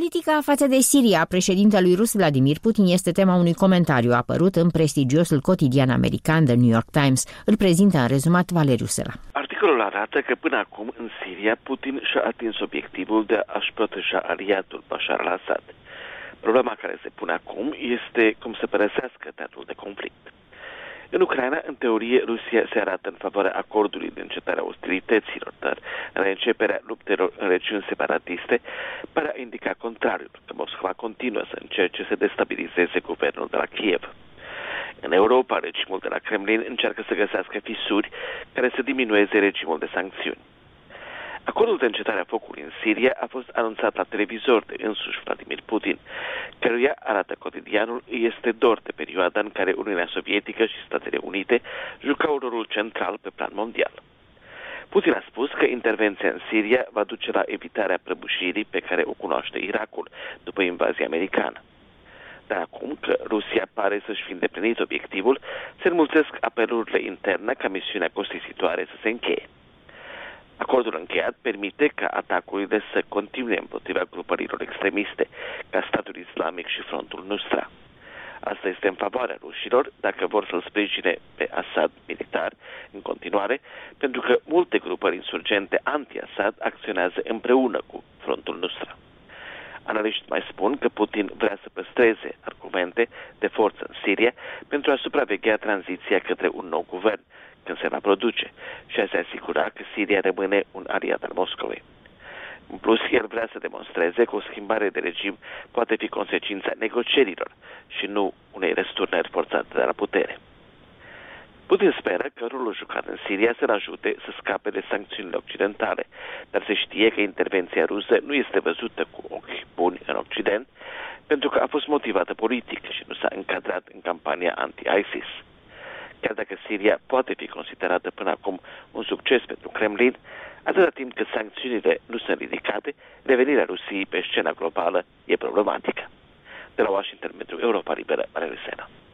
Politica față de Siria a președintelui rus Vladimir Putin este tema unui comentariu apărut în prestigiosul cotidian american The New York Times. Îl prezintă în rezumat Valeriu Sela. Articolul arată că până acum în Siria Putin și-a atins obiectivul de a-și proteja aliatul Bashar al-Assad. Problema care se pune acum este cum să părăsească teatrul de conflict. În Ucraina, în teorie, Rusia se arată în favoarea acordului de încetare a ostilităților, dar reînceperea luptelor în regiuni separatiste pare a indica contrariul, că Moscova continuă să încerce să destabilizeze guvernul de la Kiev. În Europa, regimul de la Kremlin încearcă să găsească fisuri care să diminueze regimul de sancțiuni. Acordul de încetare a focului în Siria a fost anunțat la televizor de însuși Vladimir Putin, căruia, arată cotidianul, îi este dor de perioada în care Uniunea Sovietică și Statele Unite jucau rolul central pe plan mondial. Putin a spus că intervenția în Siria va duce la evitarea prăbușirii pe care o cunoaște Irakul după invazia americană. Dar acum că Rusia pare să-și fi îndeplinit obiectivul, se înmulțesc apelurile interne ca misiunea costisitoare să se încheie. Acordul încheiat permite ca atacurile să continue împotriva grupărilor extremiste, ca Statul Islamic și Frontul Nusra. Asta este în favoarea rușilor dacă vor să-l sprijine pe Assad militar în continuare, pentru că multe grupări insurgente anti-Assad acționează împreună cu Frontul Nusra. Analiști mai spun că Putin vrea să păstreze argumente de forță în Siria pentru a supraveghea tranziția către un nou guvern, când se va produce, și a se asigura că Siria rămâne un aliat al Moscovei. În plus, el vrea să demonstreze că o schimbare de regim poate fi consecința negocierilor și nu unei răsturnări forțate de la putere. Putin speră că rolul jucat în Siria să-l ajute să scape de sancțiunile occidentale, dar se știe că intervenția rusă nu este văzută cu ochi buni în Occident, pentru că a fost motivată politic și nu s-a încadrat în campania anti-ISIS. Chiar dacă Siria poate fi considerată până acum un succes pentru Kremlin, atâta timp cât sancțiunile nu sunt ridicate, revenirea Rusiei pe scena globală e problematică. De la Washington pentru Europa Liberă, Valeriu Sela.